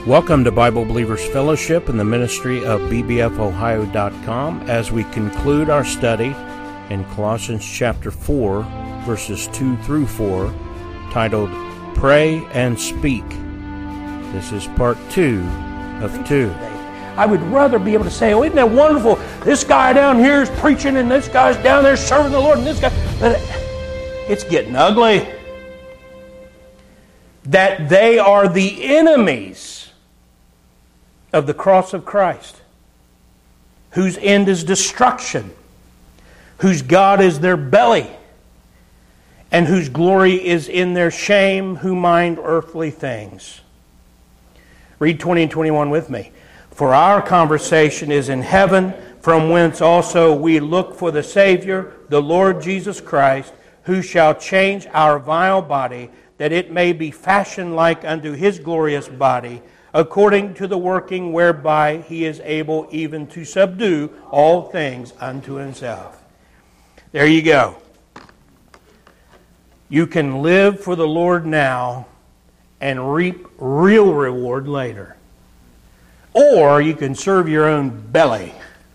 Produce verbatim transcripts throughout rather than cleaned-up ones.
Welcome to Bible Believers Fellowship and the ministry of B B F Ohio dot com as we conclude our study in Colossians chapter four, verses two through four, titled Pray and Speak. This is part two of two. I would rather be able to say, oh, isn't that wonderful? This guy down here is preaching and this guy's down there serving the Lord and this guy. But it's getting ugly. That they are the enemies of the cross of Christ, whose end is destruction, whose God is their belly, and whose glory is in their shame, who mind earthly things. Read twenty and twenty-one with me. For our conversation is in heaven, from whence also we look for the Savior, the Lord Jesus Christ, who shall change our vile body, that it may be fashioned like unto his glorious body, according to the working whereby he is able even to subdue all things unto himself. There you go. You can live for the Lord now and reap real reward later. Or you can serve your own belly.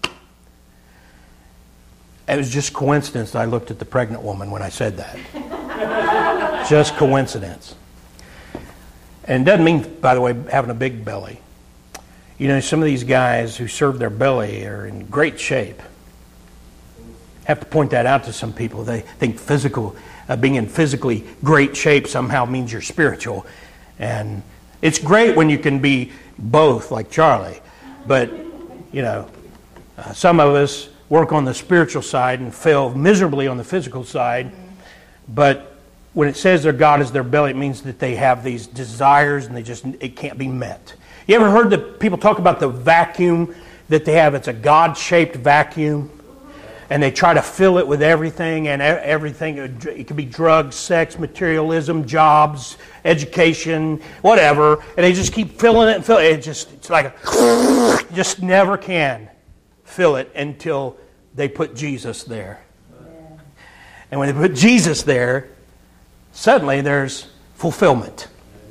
It was just coincidence that I looked at the pregnant woman when I said that. Just coincidence. And it doesn't mean, by the way, having a big belly. You know, some of these guys who serve their belly are in great shape. I have to point that out to some people. They think physical, uh, being in physically great shape somehow means you're spiritual. And it's great when you can be both, like Charlie. But, you know, uh, some of us work on the spiritual side and fail miserably on the physical side. But when it says their God is their belly, it means that they have these desires and they just it can't be met. You ever heard that people talk about the vacuum that they have? It's a God-shaped vacuum. And they try to fill it with everything and everything. It could be drugs, sex, materialism, jobs, education, whatever. And they just keep filling it and filling it. It just, it's like a, just never can fill it until they put Jesus there. And when they put Jesus there, suddenly there's fulfillment.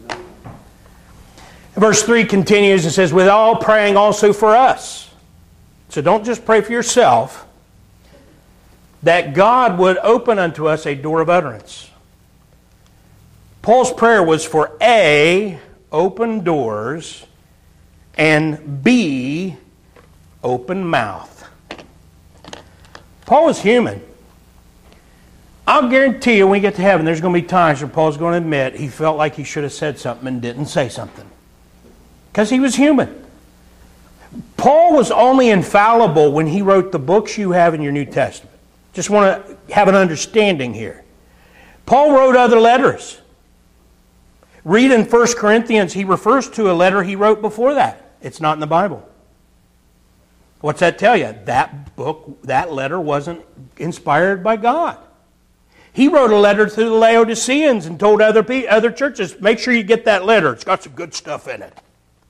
Verse three continues and says, with all praying also for us. So don't just pray for yourself. That God would open unto us a door of utterance. Paul's prayer was for A, open doors, and B, open mouth. Paul was human. I'll guarantee you when we get to heaven, there's going to be times where Paul's going to admit he felt like he should have said something and didn't say something. Because he was human. Paul was only infallible when he wrote the books you have in your New Testament. Just want to have an understanding here. Paul wrote other letters. Read in First Corinthians, he refers to a letter he wrote before that. It's not in the Bible. What's that tell you? That book, that letter wasn't inspired by God. He wrote a letter to the Laodiceans and told other people, other churches, make sure you get that letter. It's got some good stuff in it.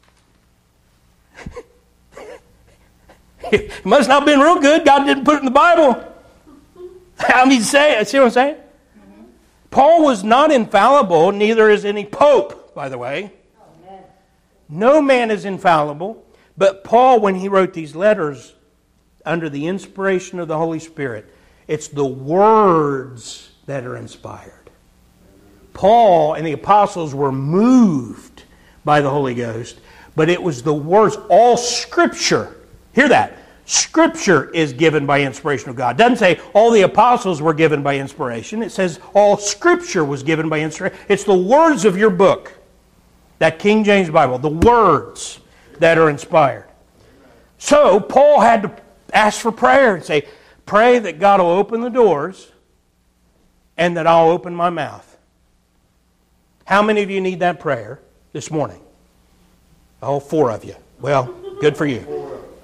It must not have been real good. God didn't put it in the Bible. I mean, say, see what I'm saying? Mm-hmm. Paul was not infallible, neither is any pope, by the way. Oh, no man is infallible. But Paul, when he wrote these letters under the inspiration of the Holy Spirit, it's the words that are inspired. Paul and the apostles were moved by the Holy Ghost, but it was the words, all Scripture. Hear that. Scripture is given by inspiration of God. It doesn't say all the apostles were given by inspiration. It says all Scripture was given by inspiration. It's the words of your book, that King James Bible, the words that are inspired. So Paul had to ask for prayer and say, pray that God will open the doors and that I'll open my mouth. How many of you need that prayer this morning? Oh, four of you. Well, good for you.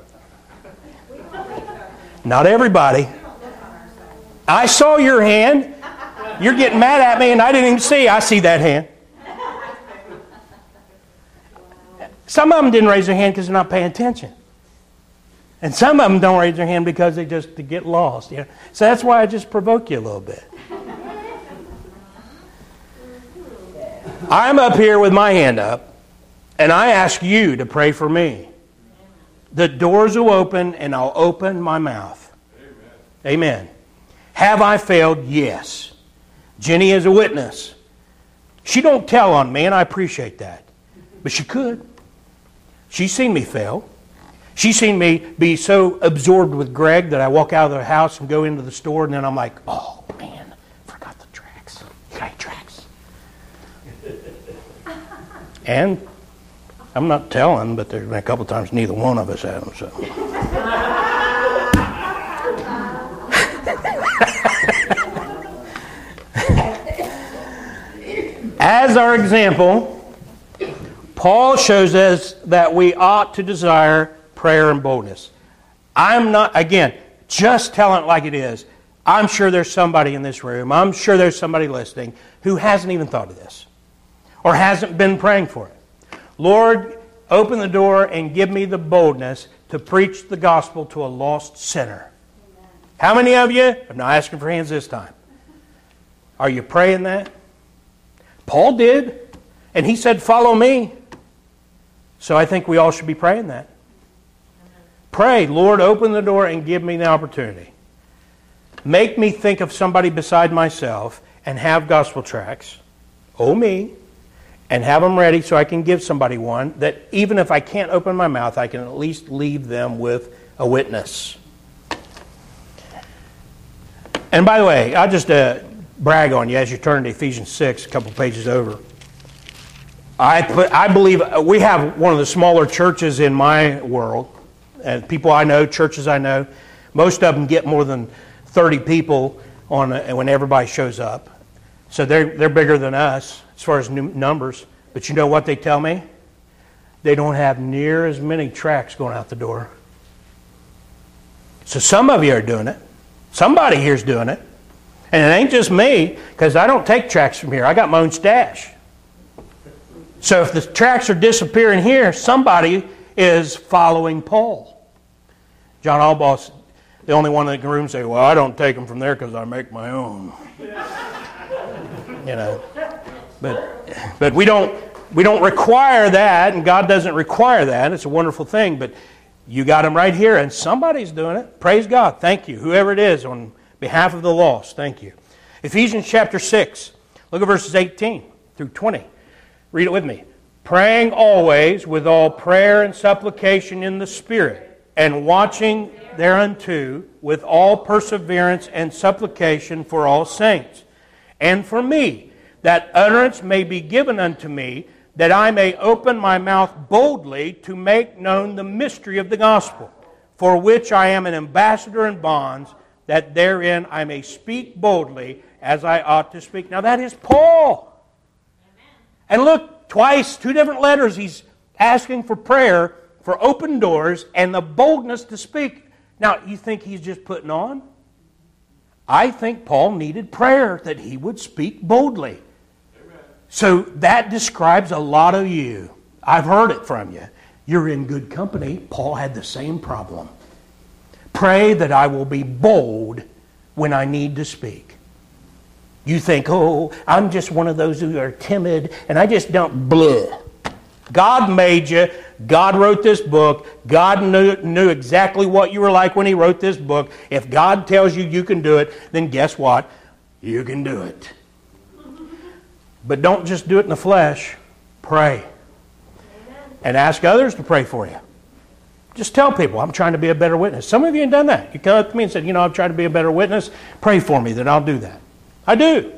Not everybody. I saw your hand. You're getting mad at me and I didn't even see. I see that hand. Some of them didn't raise their hand because they're not paying attention. And some of them don't raise their hand because they just to get lost. You know? So that's why I just provoke you a little bit. I'm up here with my hand up. And I ask you to pray for me. The doors will open and I'll open my mouth. Amen. Amen. Have I failed? Yes. Jenny is a witness. She don't tell on me, and I appreciate that. But she could. She's seen me fail. She's seen me be so absorbed with Greg that I walk out of the house and go into the store, and then I'm like, oh, man, forgot the tracks. You got any tracks? And I'm not telling, but there's been a couple times neither one of us had them. So. As our example, Paul shows us that we ought to desire prayer and boldness. I'm not, again, just telling it like it is. I'm sure there's somebody in this room, I'm sure there's somebody listening who hasn't even thought of this or hasn't been praying for it. Lord, open the door and give me the boldness to preach the gospel to a lost sinner. Amen. How many of you? I'm not asking for hands this time. Are you praying that? Paul did, and he said, follow me. So I think we all should be praying that. Pray, Lord, open the door and give me the opportunity. Make me think of somebody beside myself and have gospel tracts. Oh, me. And have them ready so I can give somebody one that even if I can't open my mouth, I can at least leave them with a witness. And by the way, I'll just uh, brag on you as you turn to Ephesians six, a couple pages over. I put, I believe we have one of the smaller churches in my world. And people I know, churches I know, most of them get more than thirty people on a, when everybody shows up. So they're they're bigger than us as far as numbers. But you know what they tell me? They don't have near as many tracts going out the door. So some of you are doing it. Somebody here's doing it. And it ain't just me, because I don't take tracts from here. I got my own stash. So if the tracts are disappearing here, somebody is following Paul. John Albaugh, the only one in the room, say, well, I don't take them from there because I make my own. You know, but but we don't we don't require that, and God doesn't require that. It's a wonderful thing, but you got them right here, and somebody's doing it. Praise God. Thank you. Whoever it is, on behalf of the lost, thank you. Ephesians chapter six. Look at verses eighteen through twenty. Read it with me. Praying always with all prayer and supplication in the Spirit, and watching thereunto with all perseverance and supplication for all saints, and for me, that utterance may be given unto me, that I may open my mouth boldly to make known the mystery of the gospel, for which I am an ambassador in bonds, that therein I may speak boldly as I ought to speak. Now that is Paul. Amen. And look, twice, two different letters, he's asking for prayer for open doors and the boldness to speak. Now, you think he's just putting on? I think Paul needed prayer that he would speak boldly. Amen. So that describes a lot of you. I've heard it from you. You're in good company. Paul had the same problem. Pray that I will be bold when I need to speak. You think, oh, I'm just one of those who are timid and I just don't blah. God made you. God wrote this book. God knew, knew exactly what you were like when He wrote this book. If God tells you you can do it, then guess what? You can do it. But don't just do it in the flesh. Pray. And ask others to pray for you. Just tell people, I'm trying to be a better witness. Some of you have done that. You come up to me and said, you know, I'm trying to be a better witness. Pray for me that I'll do that. I do.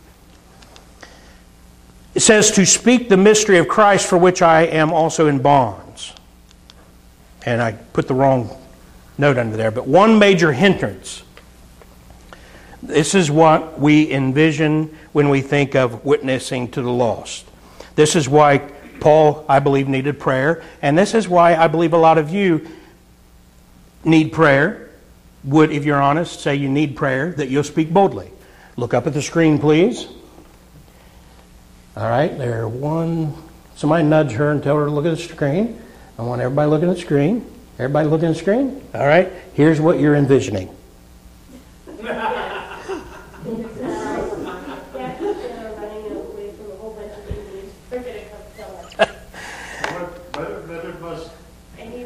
It says to speak the mystery of Christ, for which I am also in bonds. And I put the wrong note under there. But one major hindrance. This is what we envision when we think of witnessing to the lost. This is why Paul, I believe, needed prayer. And this is why I believe a lot of you need prayer. Would, if you're honest, say you need prayer, that you'll speak boldly. Look up at the screen, please. All right, there. One. Somebody nudge her and tell her to look at the screen. I want everybody looking at the screen. Everybody looking at the screen? All right, here's what you're envisioning.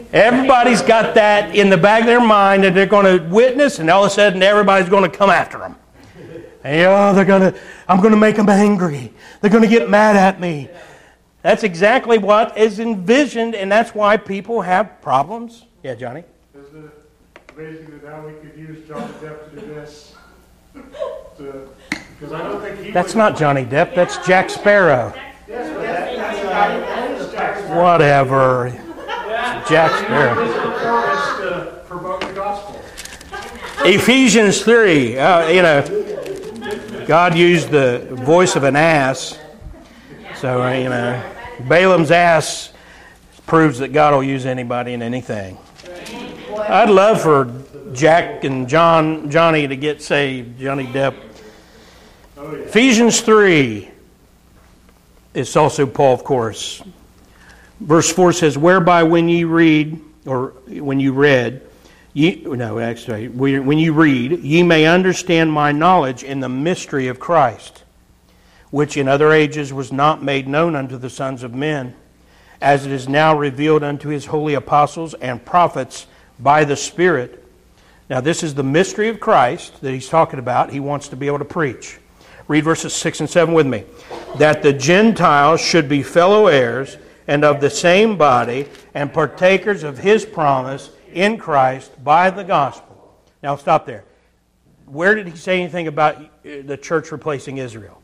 Everybody's got that in the back of their mind that they're going to witness, and all of a sudden everybody's going to come after them. And, oh, they're going to, I'm going to make them angry. They're going to get mad at me. That's exactly what is envisioned, and that's why people have problems. Yeah, Johnny? Isn't it amazing that now we could use Johnny Depp to do this? To, because I don't think he That's would, not Johnny Depp. That's Jack Sparrow. Yes, but that, that's, uh, that is Jack Sparrow. Whatever. Jack Sparrow. His performance to promote the gospel. Ephesians three. Uh, you know, God used the voice of an ass. So, uh, you know, Balaam's ass proves that God will use anybody and anything. I'd love for Jack and John, Johnny to get saved, Johnny Depp. Oh, yeah. Ephesians three. It's also Paul, of course. Verse four says, whereby when ye read, or when you read, ye, no, actually, when you read, ye may understand my knowledge in the mystery of Christ, which in other ages was not made known unto the sons of men, as it is now revealed unto his holy apostles and prophets by the Spirit. Now this is the mystery of Christ that he's talking about. He wants to be able to preach. Read verses six and seven with me. That the Gentiles should be fellow heirs and of the same body and partakers of his promise in Christ by the gospel. Now stop there. Where did he say anything about the church replacing Israel?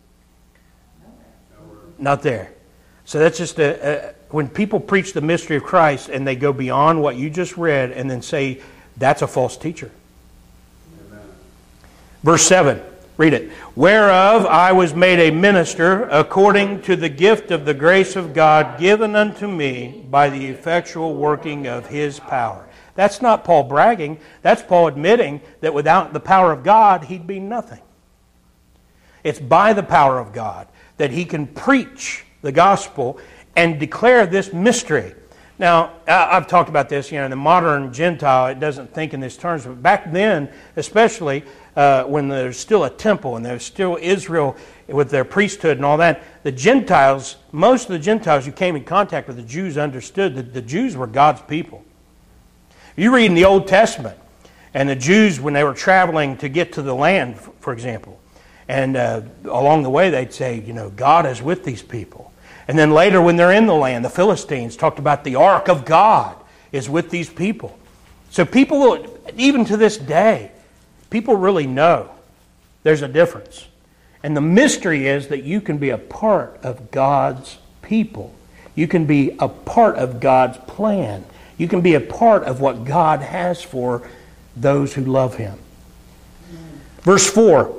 Not there. So that's just a, a when people preach the mystery of Christ and they go beyond what you just read and then say that's a false teacher. Amen. Verse seven, read it. Whereof I was made a minister according to the gift of the grace of God given unto me by the effectual working of his power. That's not Paul bragging. That's Paul admitting that without the power of God, he'd be nothing. It's by the power of God that he can preach the gospel and declare this mystery. Now, I've talked about this, you know, in the modern Gentile, it doesn't think in these terms, but back then, especially uh, when there's still a temple and there's still Israel with their priesthood and all that, the Gentiles, most of the Gentiles who came in contact with the Jews understood that the Jews were God's people. You read in the Old Testament, and the Jews, when they were traveling to get to the land, for example, and uh, along the way they'd say, you know, God is with these people. And then later when they're in the land, the Philistines talked about the ark of God is with these people. So people will, even to this day, people really know there's a difference. And the mystery is that you can be a part of God's people. You can be a part of God's plan. You can be a part of what God has for those who love Him. Verse four,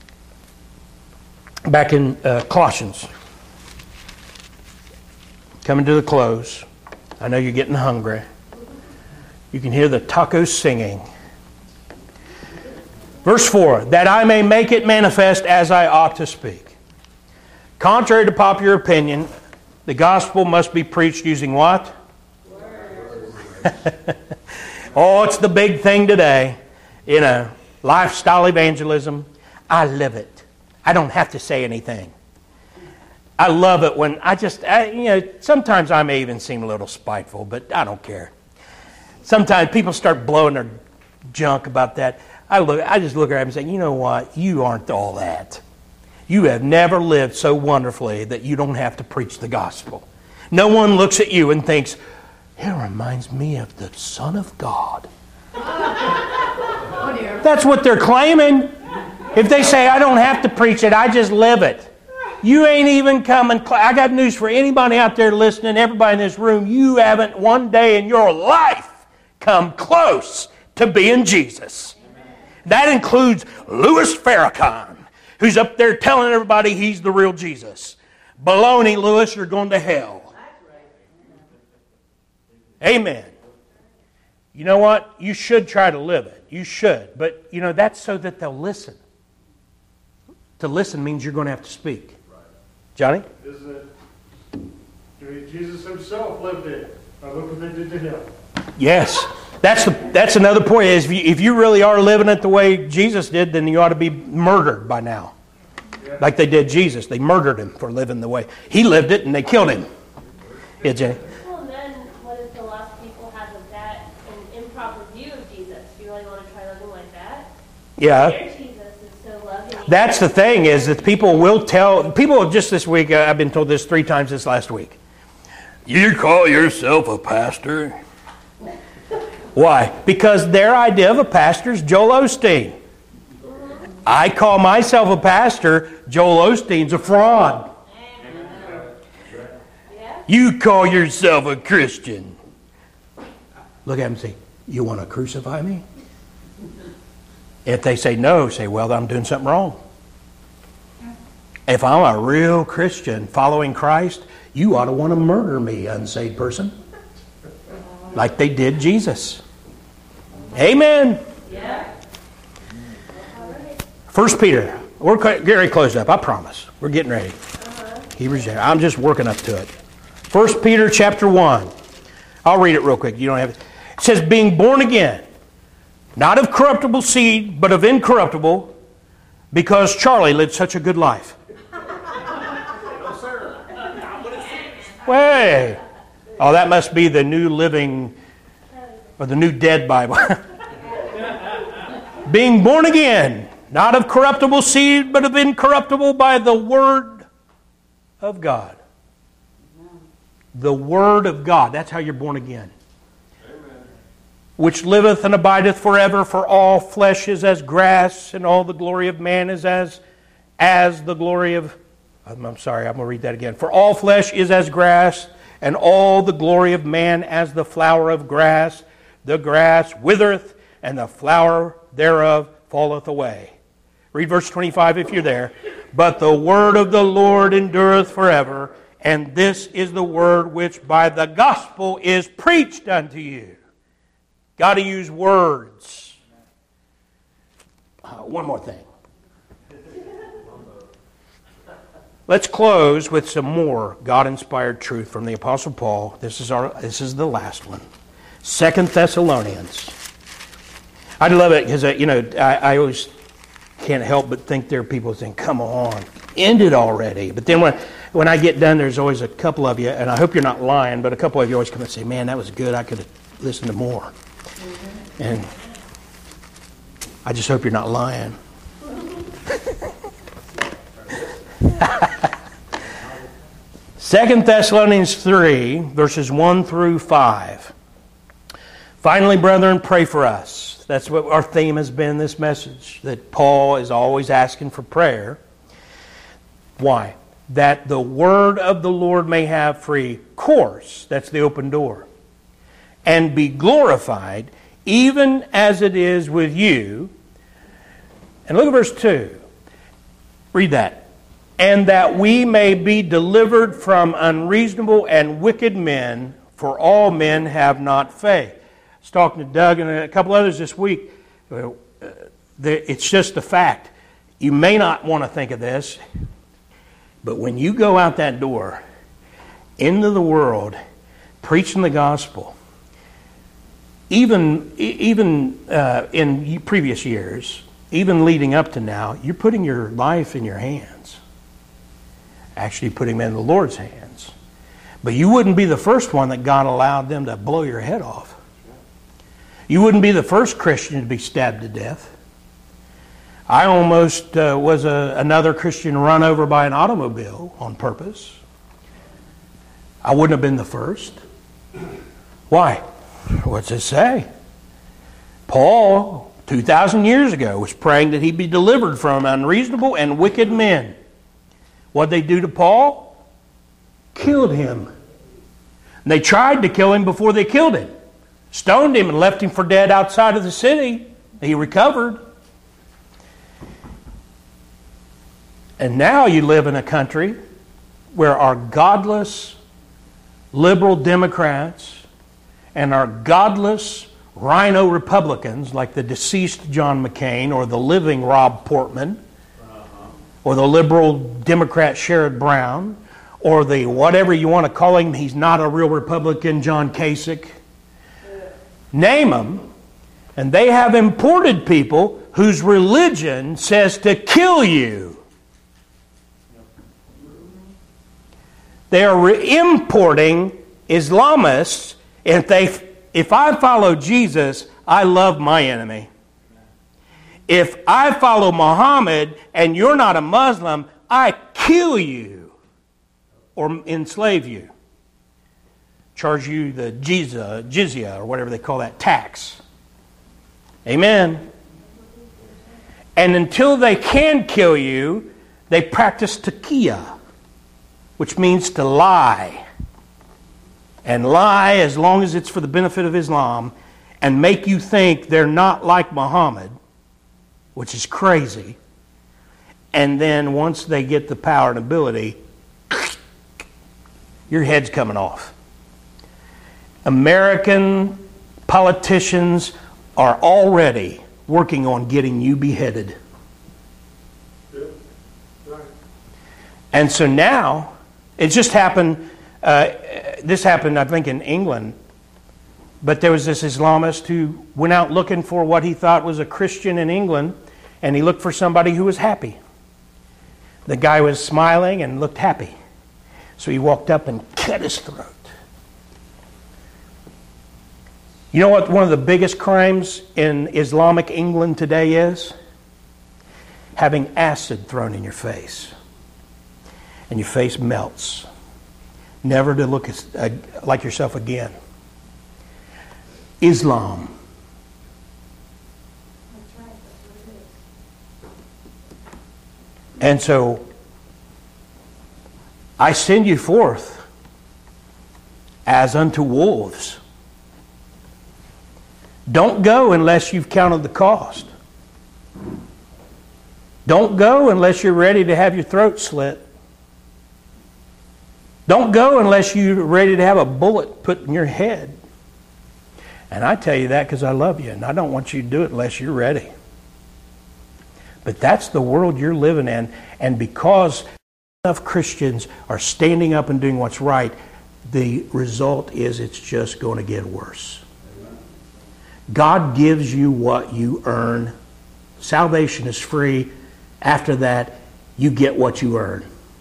back in uh, Colossians. Coming to the close. I know you're getting hungry. You can hear the tacos singing. Verse four, that I may make it manifest as I ought to speak. Contrary to popular opinion, the gospel must be preached using what? Oh, it's the big thing today. You know, lifestyle evangelism. I live it. I don't have to say anything. I love it when I just, I, you know, sometimes I may even seem a little spiteful, but I don't care. Sometimes people start blowing their junk about that. I look, I just look at them and say, you know what? You aren't all that. You have never lived so wonderfully that you don't have to preach the gospel. No one looks at you and thinks, it reminds me of the Son of God. Oh, dear. That's what they're claiming. If they say, I don't have to preach it, I just live it. You ain't even coming close. I got news for anybody out there listening, everybody in this room. You haven't one day in your life come close to being Jesus. That includes Louis Farrakhan, who's up there telling everybody he's the real Jesus. Baloney, Louis, you're going to hell. Amen. You know what? You should try to live it. You should. But, you know, that's so that they'll listen. To listen means you're going to have to speak. Johnny? Isn't it? Jesus himself lived it. Now look what they did to him. Yes. That's the, that's another point. Is if you, if you really are living it the way Jesus did, then you ought to be murdered by now. Yeah. Like they did Jesus. They murdered him for living the way. He lived it and they killed him. Yeah, Jenny? Well, then what if the lost people have a Yeah. Their Jesus is so loving. That's the thing, is that people will tell, people just this week, uh, I've been told this three times this last week. You call yourself a pastor? Why? Because their idea of a pastor is Joel Osteen. I call myself a pastor, Joel Osteen's a fraud. You call yourself a Christian. Look at him and say, you want to crucify me? If they say no, say, well, I'm doing something wrong. If I'm a real Christian following Christ, you ought to want to murder me, unsaved person. Like they did Jesus. Amen. Yeah. First Peter. We're getting ready to close up, I promise. We're getting ready. Uh-huh. Hebrews, I'm just working up to it. First Peter chapter one. I'll read it real quick. You don't have it. It says, being born again, not of corruptible seed, but of incorruptible, because Charlie lived such a good life. Way. Oh, that must be the New Living, or the New Dead Bible. Being born again, not of corruptible seed, but of incorruptible by the Word of God. The Word of God. That's how you're born again. Amen. Which liveth and abideth forever, for all flesh is as grass, and all the glory of man is as, as the glory of... I'm, I'm sorry, I'm going to read that again. For all flesh is as grass, and all the glory of man as the flower of grass. The grass withereth, and the flower thereof falleth away. Read verse twenty-five if you're there. But the word of the Lord endureth forever, and this is the word which by the gospel is preached unto you. Got to use words. Uh, one more thing. Let's close with some more God-inspired truth from the Apostle Paul. This is our. This is the last one. Second Thessalonians. I love it because, you know, I, I always can't help but think there are people saying, come on, end it already. But then when, when I get done, there's always a couple of you, and I hope you're not lying, but a couple of you always come and say, man, that was good. I could have listened to more. Mm-hmm. And I just hope you're not lying. Second Thessalonians three, verses one through five. Finally, brethren, pray for us. That's what our theme has been, this message, that Paul is always asking for prayer. Why? That the word of the Lord may have free course, that's the open door, and be glorified, even as it is with you. And look at verse two. Read that. And that we may be delivered from unreasonable and wicked men, for all men have not faith. I was talking to Doug and a couple others this week. It's just a fact. You may not want to think of this, but when you go out that door into the world preaching the gospel, even, even uh, in previous years, even leading up to now, you're putting your life in your hands. Actually putting them in the Lord's hands. But you wouldn't be the first one that God allowed them to blow your head off. You wouldn't be the first Christian to be stabbed to death. I almost uh, was a, another Christian run over by an automobile on purpose. I wouldn't have been the first. Why? What's it say? Paul, two thousand years ago, was praying that he be delivered from unreasonable and wicked men. What'd they do to Paul? Killed him. And they tried to kill him before they killed him. Stoned him and left him for dead outside of the city. He recovered. And now you live in a country where our godless liberal Democrats and our godless rhino Republicans, like the deceased John McCain or the living Rob Portman, or the liberal Democrat Sherrod Brown, or the whatever you want to call him, he's not a real Republican, John Kasich. Name them, and they have imported people whose religion says to kill you. They are re- importing Islamists. If they, if I follow Jesus, I love my enemy. If I follow Muhammad and you're not a Muslim, I kill you or enslave you. Charge you the jizya, jizya or whatever they call that, tax. Amen. And until they can kill you, they practice taqiyya, which means to lie. And lie as long as it's for the benefit of Islam and make you think they're not like Muhammad, which is crazy. And then once they get the power and ability, your head's coming off. American politicians are already working on getting you beheaded. Yeah, right. And so now, it just happened, uh, this happened I think in England, but there was this Islamist who went out looking for what he thought was a Christian in England, and he looked for somebody who was happy. The guy was smiling and looked happy. So he walked up and cut his throat. You know what one of the biggest crimes in Islamic England today is? Having acid thrown in your face. And your face melts. Never to look as, uh, like yourself again. Islam. That's right. That's what it is. And so, I send you forth as unto wolves. Don't go unless you've counted the cost. Don't go unless you're ready to have your throat slit. Don't go unless you're ready to have a bullet put in your head. And I tell you that because I love you, and I don't want you to do it unless you're ready. But that's the world you're living in, and because enough Christians are standing up and doing what's right, the result is it's just going to get worse. God gives you what you earn. Salvation is free. After that, you get what you earn.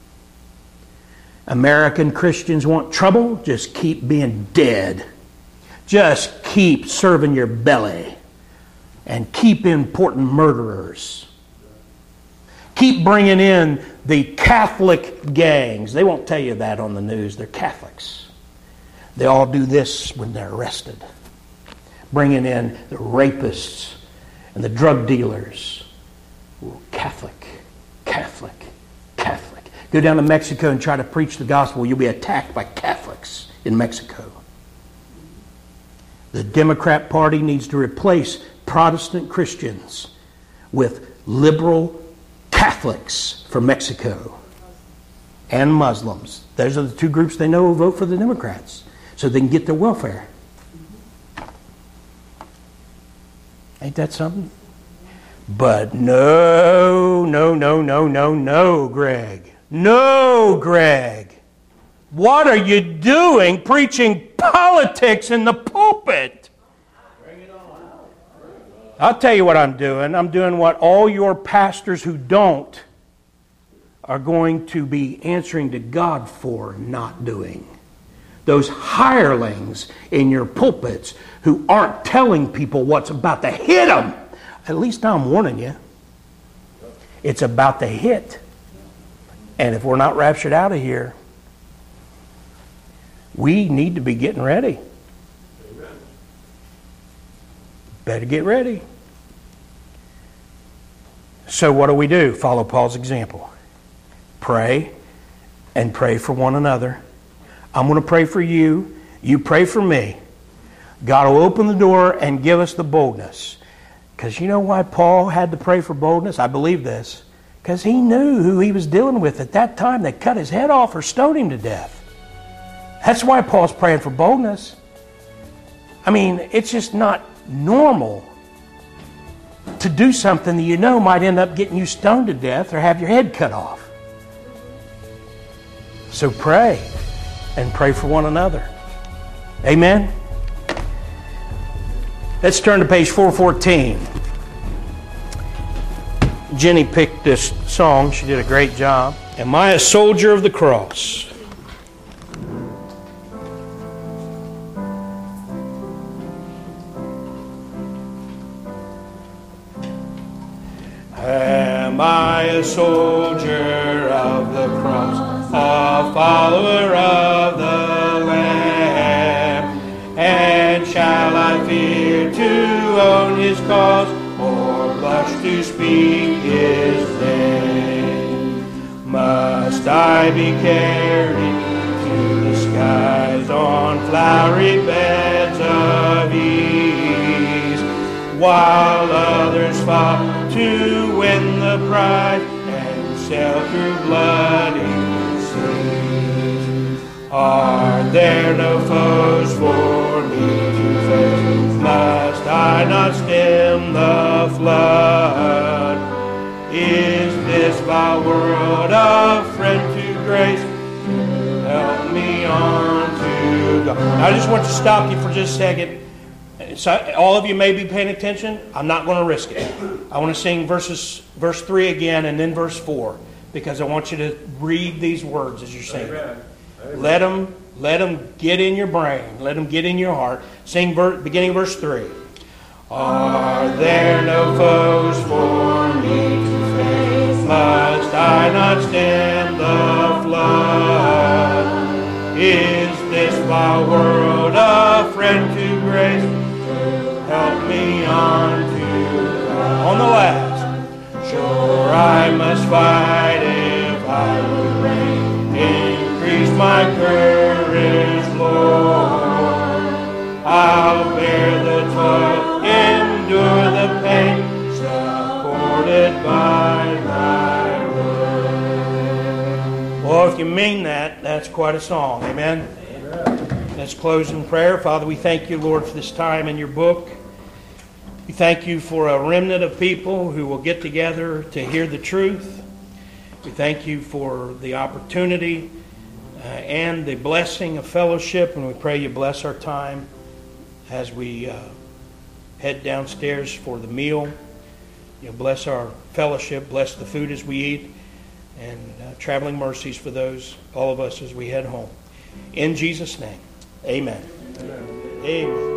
American Christians want trouble? Just keep being dead. Just keep serving your belly. And keep importing murderers. Keep bringing in the Catholic gangs. They won't tell you that on the news. They're Catholics. They all do this when they're arrested. Bringing in the rapists and the drug dealers. Ooh, Catholic, Catholic, Catholic. Go down to Mexico and try to preach the gospel. You'll be attacked by Catholics in Mexico. The Democrat Party needs to replace Protestant Christians with liberal Catholics from Mexico and Muslims. Those are the two groups they know will vote for the Democrats so they can get their welfare. Ain't that something? But no, no, no, no, no, no, Greg. No, Greg. What are you doing preaching politics in the pulpit? I'll tell you what I'm doing. I'm doing what all your pastors who don't are going to be answering to God for not doing. Those hirelings in your pulpits who aren't telling people what's about to hit them. At least I'm warning you. It's about to hit. And if we're not raptured out of here, we need to be getting ready. Amen. Better get ready. So what do we do? Follow Paul's example. Pray and pray for one another. I'm going to pray for you. You pray for me. God will open the door and give us the boldness. Because you know why Paul had to pray for boldness? I believe this. Because he knew who he was dealing with at that time. They cut his head off or stoned him to death. That's why Paul's praying for boldness. I mean, it's just not normal to do something that you know might end up getting you stoned to death or have your head cut off. So pray and pray for one another. Amen? Let's turn to page four fourteen. Jenny picked this song. She did a great job. Am I a soldier of the cross? a soldier of the cross, a follower of the Lamb? And shall I fear to own his cause, or blush to speak his name? Must I be carried to the skies on flowery beds of ease, while others fought to win the prize and sail through bloody seas? Are there no foes for me to face? Must I not stem the flood? Is this my world a friend to grace, to help me on to God? I just want to stop you for just a second. So all of you may be paying attention. I'm not going to risk it. I want to sing verses, verse three again and then verse four, because I want you to read these words as you're singing. Amen. Amen. Let them, let them get in your brain. Let them get in your heart. Sing ver- beginning verse three. Are there no foes for me to face? Must I not stem the flood? Is this my world a friend to grace, to help me on to God? On the last. Sure I must fight if I would reign. Increase my courage, Lord. I'll bear the toil, endure the pain, supported by thy word. Well, if you mean that, that's quite a song. Amen? Amen. Let's close in prayer. Father, we thank you, Lord, for this time in your book. We thank you for a remnant of people who will get together to hear the truth. We thank you for the opportunity uh, and the blessing of fellowship, and we pray you bless our time as we uh, head downstairs for the meal. You know, bless our fellowship, bless the food as we eat, and uh, traveling mercies for those, all of us, as we head home. In Jesus' name, amen. Amen. Amen.